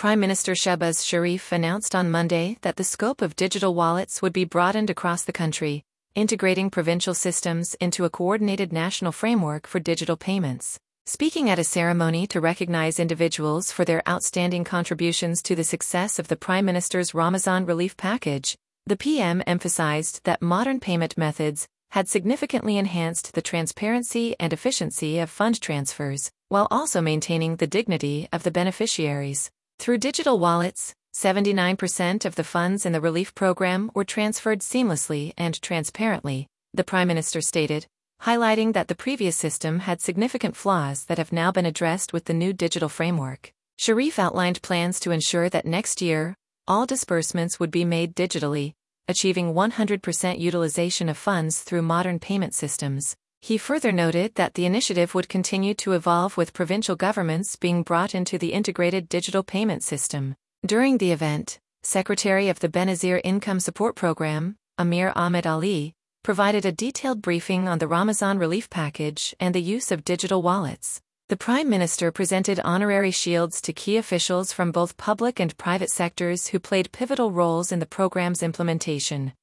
Prime Minister Shehbaz Sharif announced on Monday that the scope of digital wallets would be broadened across the country, integrating provincial systems into a coordinated national framework for digital payments. Speaking at a ceremony to recognize individuals for their outstanding contributions to the success of the Prime Minister's Ramadan relief package, the PM emphasized that modern payment methods had significantly enhanced the transparency and efficiency of fund transfers, while also maintaining the dignity of the beneficiaries. Through digital wallets, 79% of the funds in the relief program were transferred seamlessly and transparently, the Prime Minister stated, highlighting that the previous system had significant flaws that have now been addressed with the new digital framework. Sharif outlined plans to ensure that next year, all disbursements would be made digitally, achieving 100% utilization of funds through modern payment systems. He further noted that the initiative would continue to evolve with provincial governments being brought into the integrated digital payment system. During the event, Secretary of the Benazir Income Support Program, Amir Ahmed Ali, provided a detailed briefing on the Ramadan relief package and the use of digital wallets. The Prime Minister presented honorary shields to key officials from both public and private sectors who played pivotal roles in the program's implementation.